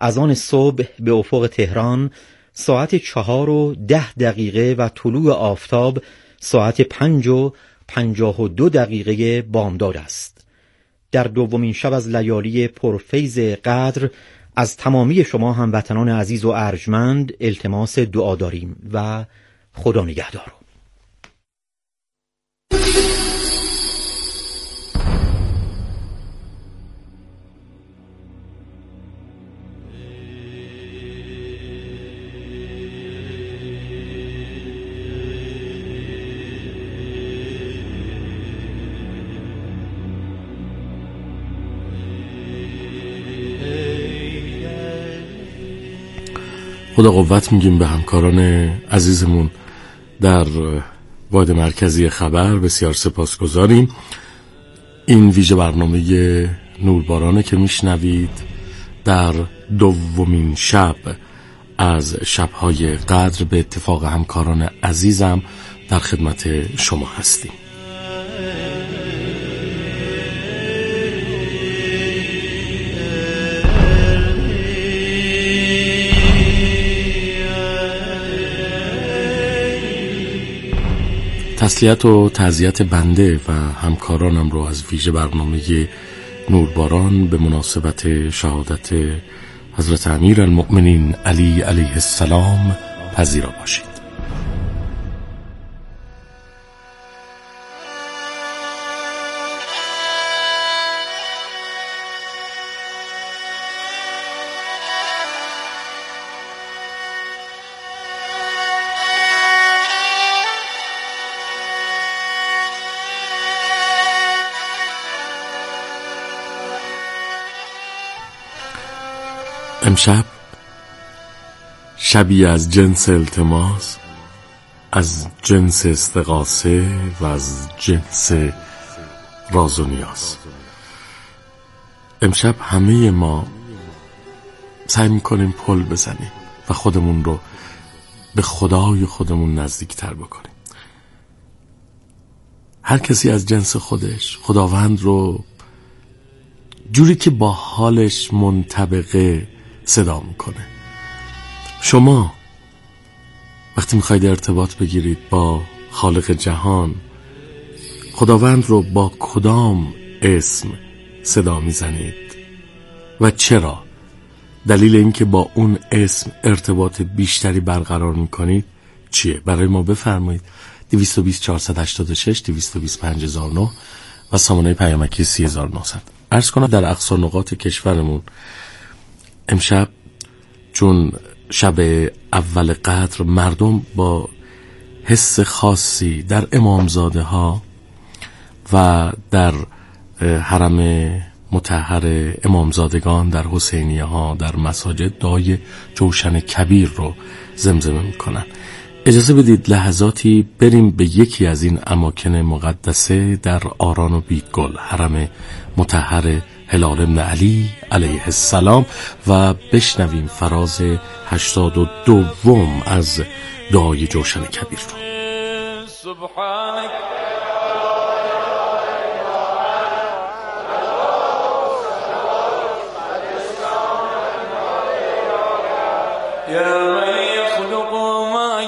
از آن صبح به افق تهران ساعت 4:10 و طلوع آفتاب ساعت 5:52 بامداد است. در دومین شب از لیالی پرفیض قدر از تمامی شما هموطنان عزیز و ارجمند التماس دعا داریم و خدا نگهدار. خدا قوت میگیم به همکاران عزیزمون در واحد مرکزی خبر، بسیار سپاسگزاریم. این ویژه برنامه نوربارانه که میشنوید در دومین شب از شبهای قدر به اتفاق همکاران عزیزم در خدمت شما هستیم. تسلیت و تعزیت بنده و همکارانم رو از ویژه برنامه نورباران به مناسبت شهادت حضرت امیرالمؤمنین علی علیه السلام پذیرا باشید. امشب شبی از جنس التماس، از جنس استغاثه و از جنس راز و نیاز. امشب همه ما سعی میکنیم پل بزنیم و خودمون رو به خدای خودمون نزدیکتر بکنیم. هر کسی از جنس خودش خداوند رو جوری که با حالش منطبقه صدا میکنه. شما وقتی میخواید ارتباط بگیرید با خالق جهان، خداوند رو با کدام اسم صدا میزنید و چرا؟ دلیل اینکه با اون اسم ارتباط بیشتری برقرار میکنید چیه؟ برای ما بفرمایید. 220 486 220 5009 و سامانه پیامکی 30900. عرض کنم در اقصا نقاط کشورمون امشب چون شب اول قدر مردم با حس خاصی در امامزاده ها و در حرم مطهر امامزادگان، در حسینیه ها، در مساجد دعای جوشن کبیر رو زمزمه میکنن. اجازه بدید لحظاتی بریم به یکی از این اماکن مقدسه در آران و بیدگل، حرم مطهر هلال ابن علی علیه السلام و بشنویم فراز 82 از دعای جوشن کبیر رو. سبحانك يا من يخلق ما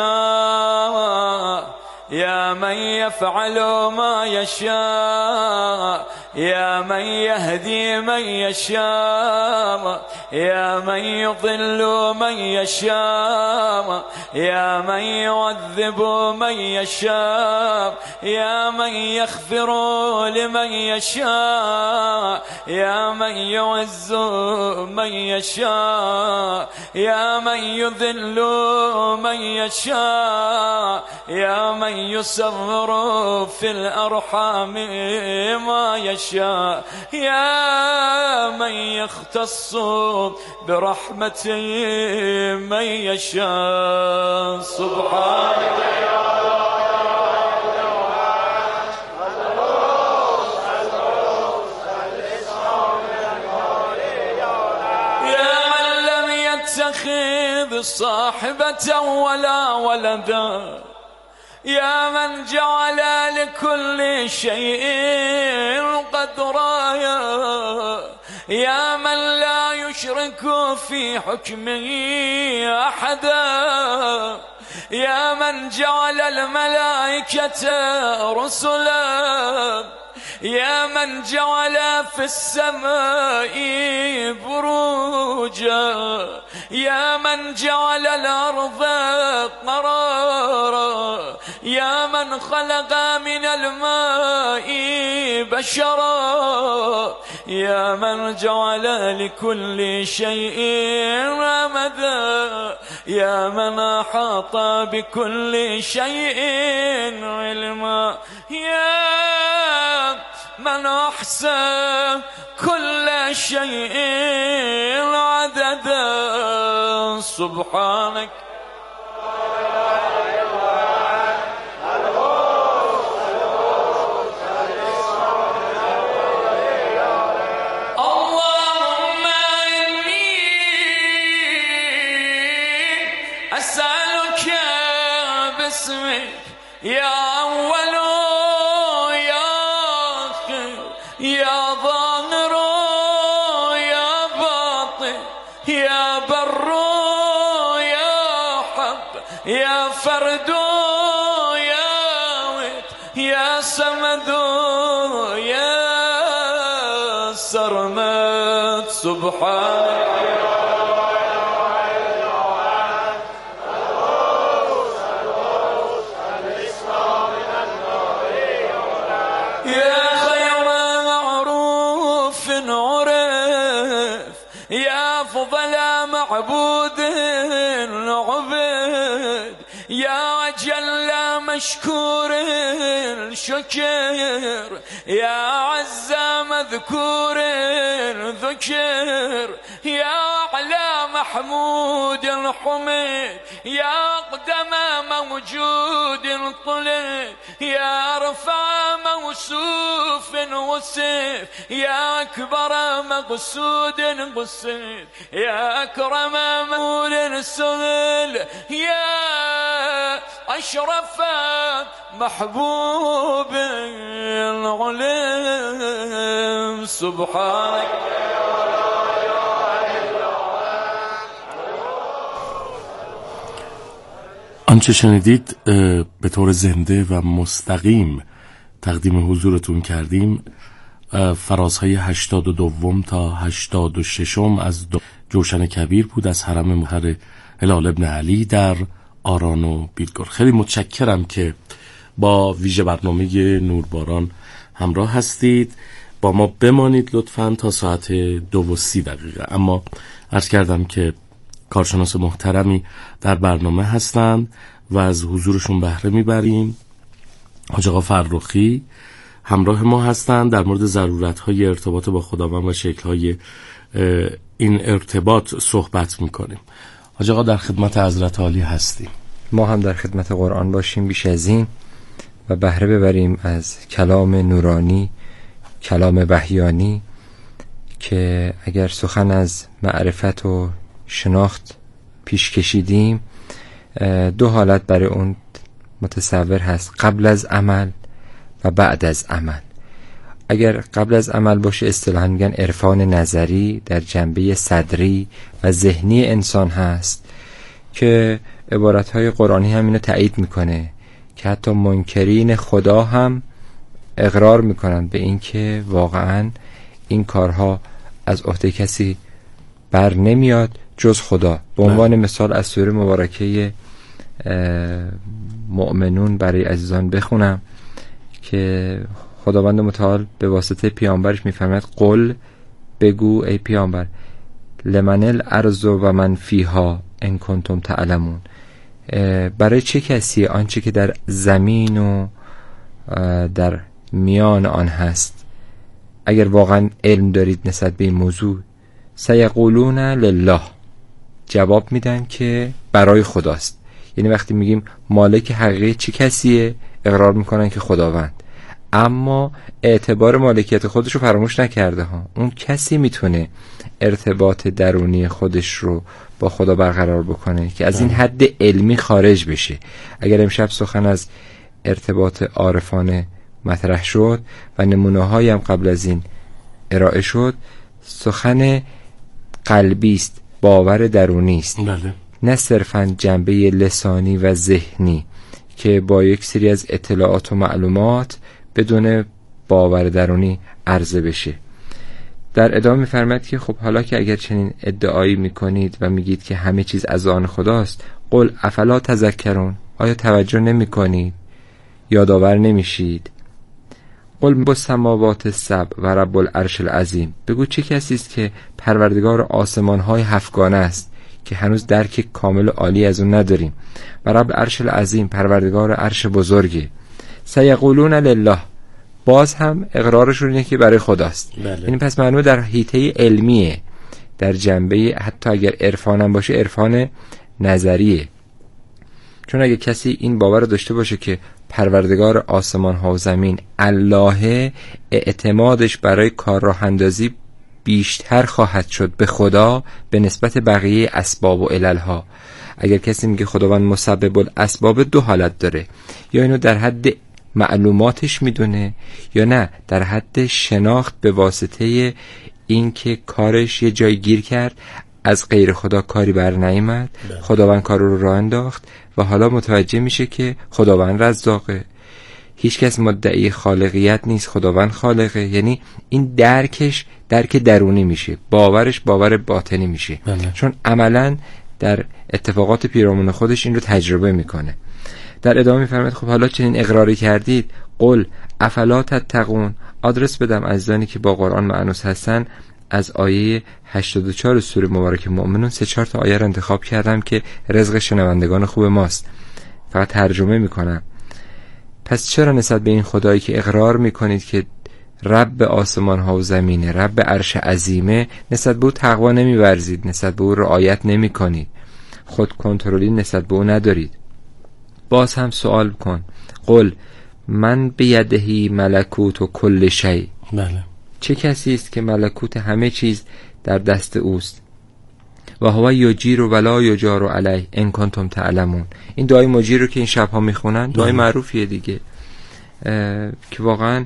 يشاء يا من يفعل ما يشاء يا من يهدي من يشاء يا من يضل من يشاء يا من يعذب من يشاء يا من يغفر لمن يشاء يا من يعز من يشاء يا من يذل من يشاء يا من يصغر في الأرحام ما يشاء يا من يختص برحمته من يشاء سبحانك يا من لم يتخذ صاحبة ولا ولدا يا من جعل لكل شيء قدرا يا من لا يشرك في حكمه أحدا يا من جعل الملائكة رسلا يا من جعل في السماء بروجا يا من جعل الأرض قرارا يا من خلق من الماء بشرا يا من جعل لكل شيء رمدا يا من أحاط بكل شيء علما يا من أحصى كل شيء عددا سبحانك اللهم إني أسألك باسمك يا أول يا ظاهر يا باطن يا بر يا حق يا فرد يا ود يا سمد يا سرمد سبحانك أفضل معبود عبد يا أجل مشكور شكر يا عز مذكور ذكر يا أعلى محمود حمد يا أقدم موجود طلب يا أرفع موصوف وصف يا أكبر مقصود قصد يا أكرم مول سهل يا أشرف محبوب العلم سبحانك آنچه شنیدید به طور زنده و مستقیم تقدیم حضورتون کردیم فرازهای 82 تا 86 از جوشن کبیر بود از حرم مطهر هلال ابن علی در آران و بیلگور. خیلی متشکرم که با ویژه برنامه نورباران همراه هستید. با ما بمانید لطفاً تا ساعت 2:30. اما عرض کردم که کارشناس محترمی در برنامه هستند و از حضورشون بهره میبریم. حاج آقا فرخی همراه ما هستند. در مورد ضرورت‌های ارتباط با خداوند و شکل‌های این ارتباط صحبت میکنیم. حاج آقا در خدمت حضرت عالی هستیم. ما هم در خدمت قرآن باشیم بیش از این و بهره ببریم از کلام نورانی، کلام وحیانی، که اگر سخن از معرفت و شناخت پیش کشیدیم 2 حالت برای اون متصور هست: قبل از عمل و بعد از عمل. اگر قبل از عمل باشه اصطلاحاً میگن عرفان نظری در جنبه صدری و ذهنی انسان هست که عبارتهای قرآنی هم اینو تایید میکنه که حتی منکرین خدا هم اقرار میکنن به این که واقعاً این کارها از عهده کسی بر نمیاد جز خدا. به عنوان مثال از سوره مبارکه مؤمنون برای عزیزان بخونم که خداوند متعال به واسطه پیامبرش میفرماید: قل، بگو ای پیامبر، لمن الارض و من فیها ان کنتم تعلمون. برای چه کسی آنچه که در زمین و در میان آن هست اگر واقعا علم دارید نسبت به این موضوع؟ سیقولون لله، جواب میدن که برای خداست. یعنی وقتی میگیم مالک حقیقی چه کسیه، اقرار میکنن که خداوند، اما اعتبار مالکیت خودش رو فراموش نکرده ها. اون کسی میتونه ارتباط درونی خودش رو با خدا برقرار بکنه که از این حد علمی خارج بشه. اگر امشب سخن از ارتباط عارفانه مطرح شد و نمونه هایی هم قبل از این ارائه شد، سخن قلبی است، باور درونی است. بله. نه صرفاً جنبه لسانی و ذهنی که با یک سری از اطلاعات و معلومات بدون باور درونی عرضه بشه. در ادامه می‌فرماید که خب حالا که اگر چنین ادعایی می‌کنید و میگید که همه چیز از آن خداست، قل افلا تذکرون، آیا توجه نمی‌کنید؟ یادآور نمیشید؟ قل بالسماوات السبع و رب العرش العظیم، بگو چه کسی است که پروردگار آسمان‌های هفتگانه است که هنوز درک کامل و عالی از اون نداریم، و رب العرش العظیم، پروردگار عرش بزرگه. سیقولون لله، باز هم اقرارشون اینه که برای خداست. یعنی پس معلومه در حیطه علمیه، در جنبه حتی اگر عرفانم باشه عرفان نظریه. چون اگه کسی این باور داشته باشه که پروردگار آسمان ها و زمین الله، اعتمادش برای کار راه اندازی بیشتر خواهد شد به خدا به نسبت بقیه اسباب و علل ها. اگر کسی میگه خداوند مسبب الاسباب، دو حالت داره، یا اینو در حد معلوماتش میدونه، یا نه در حد شناخت به واسطه این که کارش یه جای گیر کرد، از غیر خدا کاری بر نیامد، خداوند کار رو راه انداخت و حالا متوجه میشه که خداوند رزاقه. هیچ کس مدعی خالقیت نیست، خداوند خالقه. یعنی این درکش درک درونی میشه، باورش باور باطنی میشه. چون عملا در اتفاقات پیرامون خودش این رو تجربه میکنه. در ادامه میفرماید خب حالا چنین اقراری کردید، قل افلا تتقون. آدرس بدم عزیزانی که با قرآن مأنوس هستن، از آیه 84 سوره مبارکه مؤمنون 3-4 تا آیه رو انتخاب کردم که رزق شنوندگان خوب ماست، فقط ترجمه میکنم. پس چرا نسبت به این خدایی که اقرار میکنید که رب آسمان ها و زمینه، رب عرش عظیمه، نسبت به او تقوا نمیورزید، نسبت به او رعایت نمیکنید، خود کنترلی نسبت به او ندارید؟ باز هم سوال کن، قل من بیدهی ملکوت و کل شیء. بله. چه کسی است که ملکوت همه چیز در دست اوست؟ و هو یجیر ولا یجار علیه ان کنتم تعلمون. این دعای مجیر رو که این شب‌ها میخونن دعای معروفیه دیگه، که واقعا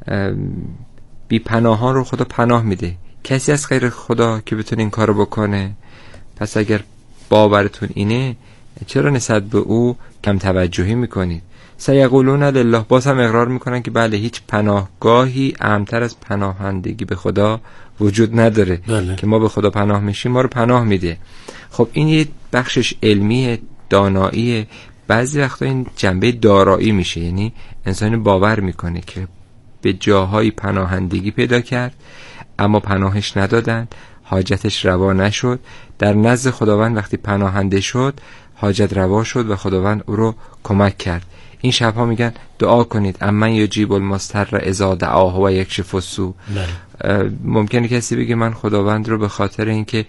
بی پناهان رو خدا پناه میده. کسی از غیر خدا که بتونه این کارو بکنه؟ پس اگر باورتون اینه، چرا نسبت به او کم توجهی میکنید؟ سیقولون لله، باز هم اقرار میکنن که بله هیچ پناهگاهی اهمتر از پناهندگی به خدا وجود نداره. بله. که ما به خدا پناه میشیم ما رو پناه میده. خب این یه بخشش علمیه، داناییه. بعضی وقتا این جنبه دارایی میشه، یعنی انسان باور میکنه که به جاهای پناهندگی پیدا کرد اما پناهش ندادن، حاجتش روا نشد. در نزد خداوند وقتی پناهنده شد حاجت روا شد و خداوند او رو کمک کرد. این شبها میگن دعا کنید امن یجیب المضطر اذا دعاه و یکشف السوء. ممکنه کسی بگه من خداوند رو به خاطر اینکه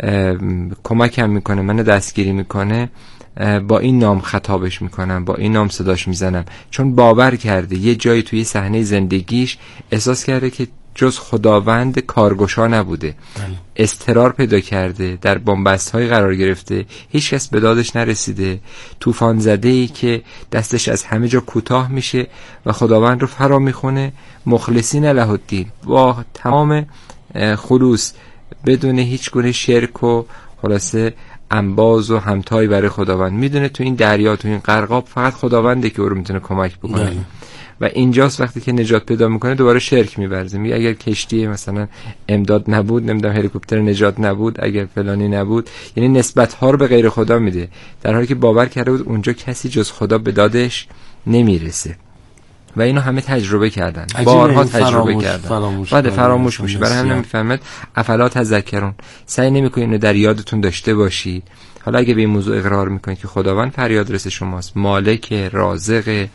کمکم میکنه، من دستگیری میکنه، با این نام خطابش میکنم، با این نام صداش میزنم، چون باور کرده یه جایی توی صحنه زندگیش احساس کرده که جز خداوند کارگشا نبوده. اضطرار پیدا کرده، در بنبست های قرار گرفته، هیچ کس به دادش نرسیده، طوفان زده ای که دستش از همه جا کوتاه میشه و خداوند رو فرا میخونه، مخلصین له الدین، با تمام خلوص، بدون هیچ گونه شرک و خلاصه انباز و همتایی برای خداوند. میدونه تو این دریا، تو این غرقاب فقط خداونده که او رو میتونه کمک بکنه. و اینجاست وقتی که نجات پیدا میکنه دوباره شرک می‌ورزه، میگه اگر کشتی مثلا امداد نبود، نمیدونم هلیکوپتر نجات نبود، اگر فلانی نبود، یعنی نسبت ها رو به غیر خدا میده، در حالی که باور کرده بود اونجا کسی جز خدا به دادش نمیرسه. و اینو همه تجربه کردن، بارها تجربه کردن، بعد فراموش میشه. برای همین میفهمید افلا تذکرون، سعی نمیکنید اینو در یادتون داشته باشید. حالا اگه به این موضوع اقرار میکنید که خداوند فریاد رس شماست، مالک، رازق،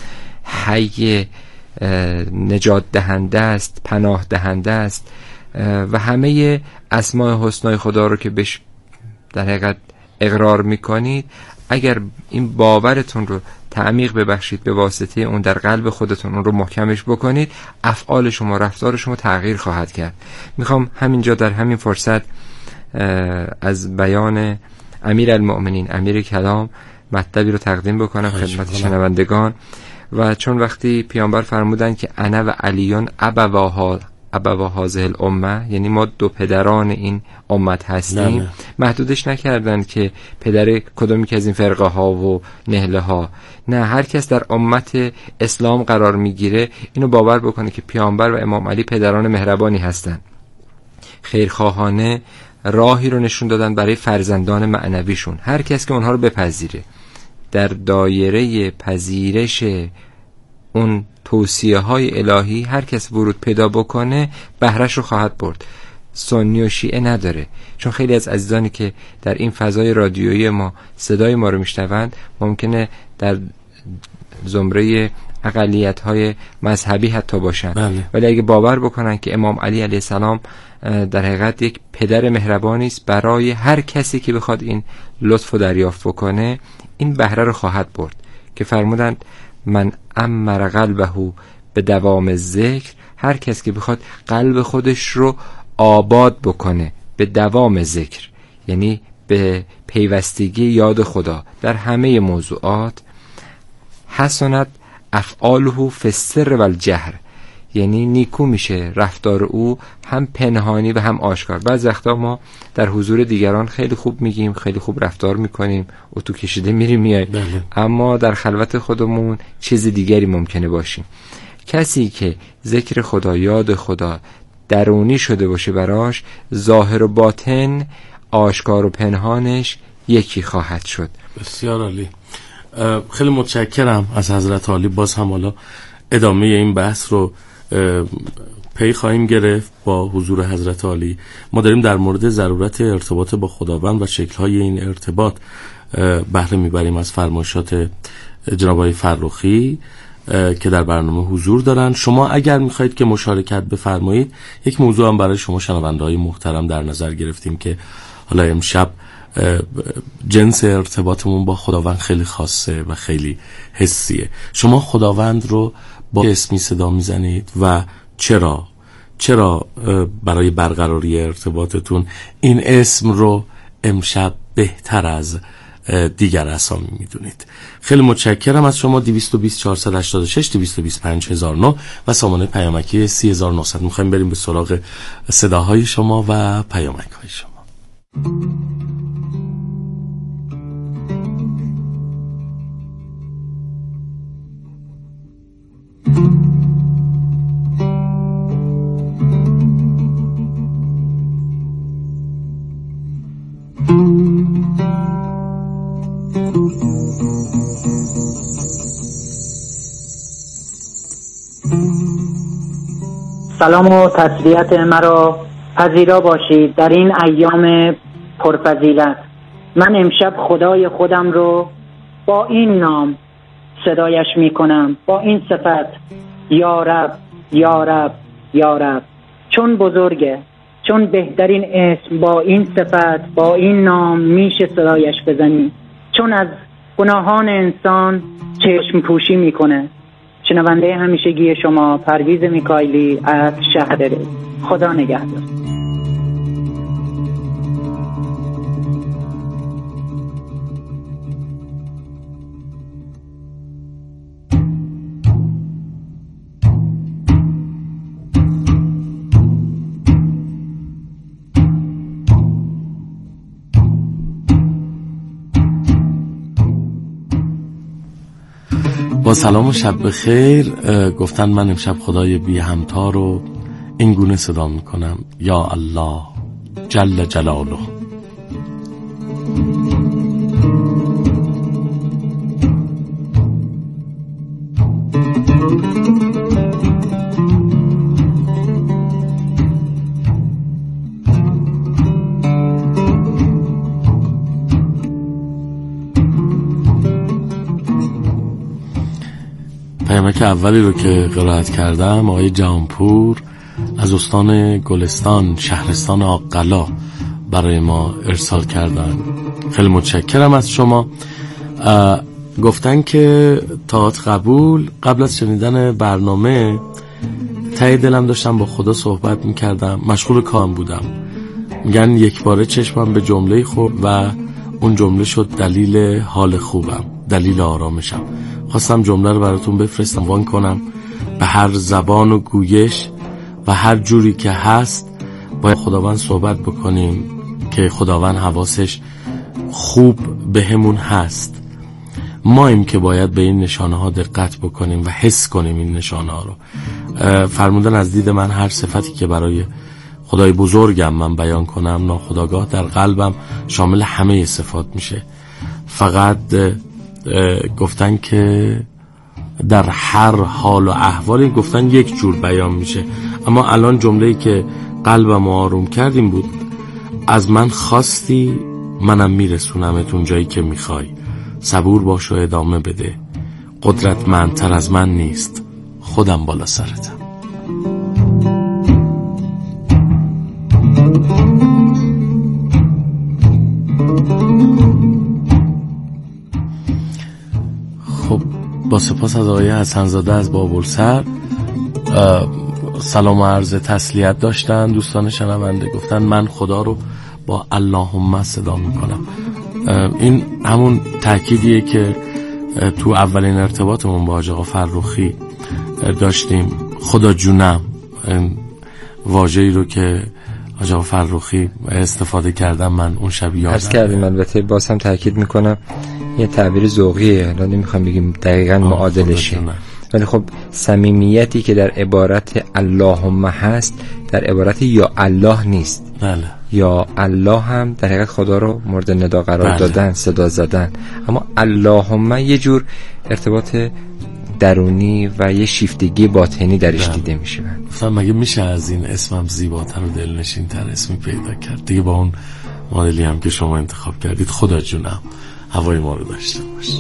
حی، نجات دهنده است، پناه دهنده است و همه اسماء حسنای خدا رو که بهش در حقیقت اقرار میکنید، اگر این باورتون رو تعمیق ببخشید به واسطه اون در قلب خودتون، اون رو محکمش بکنید، افعال شما، رفتار شما تغییر خواهد کرد. میخوام همینجا در همین فرصت از بیان امیر المؤمنین، امیر کلام، مطلبی رو تقدیم بکنم خدمت شنوندگان. و چون وقتی پیامبر فرمودن که انا و علیون ابواها ابوا هذه الامه، یعنی ما دو پدران این امت هستیم. نه. محدودش نکردن که پدر کدومی که از این فرقه ها و نهله ها، نه، هر کس در امت اسلام قرار میگیره اینو باور بکنه که پیامبر و امام علی پدران مهربانی هستن، خیرخواهانه راهی رو نشون دادن برای فرزندان معنویشون. هر کس که اونها رو بپذیره، در دایره پذیرش اون توصیه های الهی هر کس ورود پیدا بکنه بهرش رو خواهد برد. سنی و شیعه نداره، چون خیلی از عزیزانی که در این فضای رادیویی ما صدای ما رو میشنوند ممکنه در زمره اقلیت‌های مذهبی حتی باشن. بله. ولی اگه باور بکنن که امام علی علیه السلام در حقیقت یک پدر مهربانی است برای هر کسی که بخواد این لطف رو دریافت بکنه، این بهره رو خواهد برد که فرمودند من امر قلبه به دوام ذکر، هر کس که بخواد قلب خودش رو آباد بکنه به دوام ذکر، یعنی به پیوستگی یاد خدا در همه موضوعات، حسنت افعاله فی السر و الجهر، یعنی نیکو میشه رفتار او هم پنهانی و هم آشکار. بعضی وقتا ما در حضور دیگران خیلی خوب میگیم، خیلی خوب رفتار میکنیم، اتو کشیده میریم میایم، اما در خلوت خودمون چیز دیگری ممکنه باشیم. کسی که ذکر خدا، یاد خدا درونی شده باشه براش، ظاهر و باطن، آشکار و پنهانش یکی خواهد شد. بسیار عالی. خیلی متشکرم از حضرت عالی. باز هم حالا ادامه این بحث رو پی خواهیم گرفت با حضور حضرت عالی. ما داریم در مورد ضرورت ارتباط با خداوند و شکل‌های این ارتباط بهره میبریم از فرمایشات جناب آقای فرخی که در برنامه حضور دارن. شما اگر میخواید که مشارکت بفرمایید، یک موضوع هم برای شما شنونده‌های محترم در نظر گرفتیم که حالا امشب جنس ارتباطمون با خداوند خیلی خاصه و خیلی حسیه. شما خداوند رو با اسمی صدا میزنید و چرا برای برقراری ارتباطتون این اسم رو امشب بهتر از دیگر اسامی میدونید؟ خیلی متشکرم از شما. 220 486 220 5009 و سامانه پیامکی 3900. میخوایم بریم به سراغ صداهای شما و پیامک های شما. سلام و تسلیت مرا پذیرا باشید در این ایام پرفضیلت. من امشب خدای خودم رو با این نام صدایش می کنم، با این صفت: یا رب یا رب یا رب. چون بزرگه، چون بهترین اسم با این صفت، با این نام میشه صدایش بزنی، چون از گناهان انسان چشم پوشی میکنه. شنونده همیشگی شما پرویز میکائیلی از شهر رز. خدا نگهدار. با سلام و شب بخیر. گفتن من امشب خدای بی همتا رو این گونه صدا میکنم: یا الله جل جلاله. پیامک اولی رو که قرائت کردم آقای جهانپور از استان گلستان شهرستان آقلا برای ما ارسال کردن. خیلی متشکرم از شما. گفتن که طاعت قبول. قبل از شنیدن برنامه ته دلم داشتم با خدا صحبت میکردم، مشغول کارم بودم. میگن یک باره چشمم به جمله خورد و اون جمله شد دلیل حال خوبم، دلیل آرامشم. خواستم جمله رو براتون بفرستم، وان کنم به هر زبان و گویش و هر جوری که هست باید خداوند صحبت بکنیم که خداوند حواسش خوب به همون هست. ماییم که باید به این نشانه ها دقت بکنیم و حس کنیم این نشانه ها رو. فرمودن از دید من هر صفتی که برای خدای بزرگم من بیان کنم ناخودآگاه در قلبم شامل همه صفات میشه. فقط گفتن که در هر حال و احوالی گفتن یک جور بیان میشه، اما الان جمله‌ای که قلبم آروم کردیم بود از من خواستی منم میرسونمت اون جایی که میخوای، صبور باش و ادامه بده، قدرتمندتر از من نیست، خودم بالا سرتم. خب با سپاس از آقای حسن‌زاده از بابلسر، سلام و عرض تسلیت داشتن دوستان شنونده. گفتن من خدا رو با اللهم صدا میکنم. این همون تأکیدیه که تو اولین ارتباطمون با حاج آقا فرخی داشتیم، خدا جونم، واژه‌ای رو که حاج آقا فرخی استفاده کردم من اون شب یادم عرض کردیم. البته باز هم تأکید میکنم یه تعبیر ذوقیه، الان نمیخوام بگیم دقیقاً معادلشه، ولی خب صمیمیتی که در عبارت اللهم هست در عبارت یا الله نیست. بله. یا الله هم در حقیقت خدا رو مورد ندا قرار دادن، صدا زدن، اما اللهم یه جور ارتباط درونی و یه شیفتگی باطنی درش دیده میشه. مثلا مگه میشه از این اسمم زیباتر و دلنشین‌تر اسمی پیدا کرد دیگه؟ با اون مدلی هم که شما انتخاب کردید خدا جونم هوای ما رو داشته باش.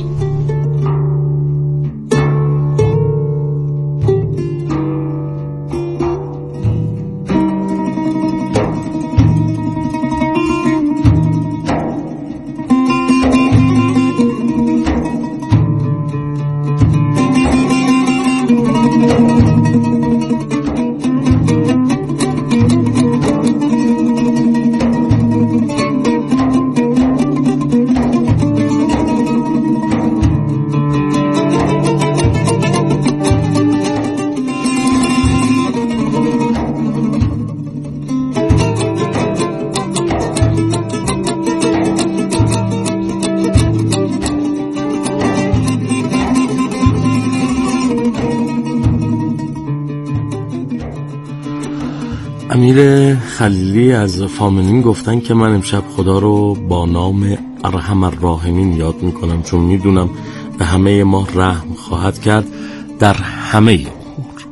امیر خلیلی از فامنین گفتن که من امشب خدا رو با نام ارحم الراحمین یاد میکنم، چون میدونم به همه ما رحم خواهد کرد در همه امور.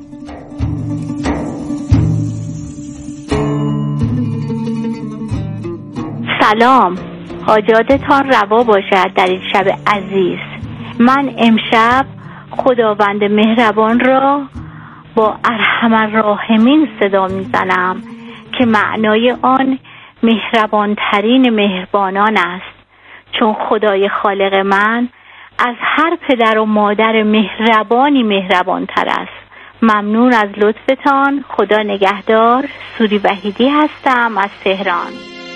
سلام، حاجاتتان روا باشد در این شب عزیز. من امشب خداوند مهربان را با ارحم الراحمین صدا میزنم که معنای آن مهربانترین مهربانان است، چون خدای خالق من از هر پدر و مادر مهربانی مهربانتر است. ممنون از لطفتان، خدا نگهدار. سوری وحیدی هستم از تهران.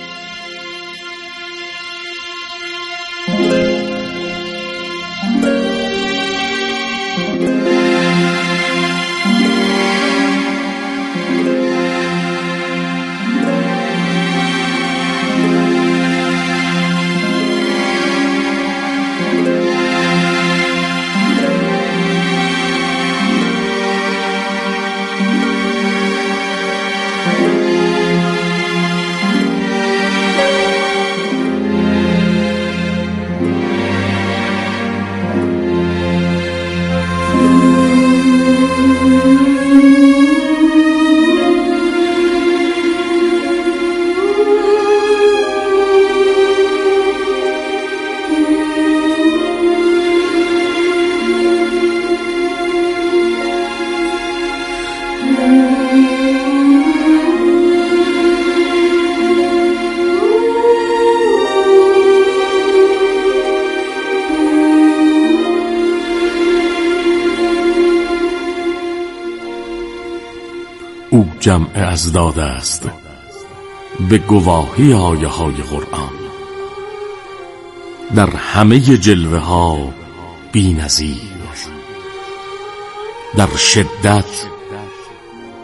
او جمع ازداد است به گواهی آیه های قرآن، در همه جلوه ها بی نظیر، در شدت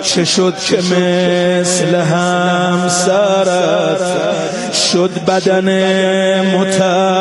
چه شد که مثل همسرت شد بدن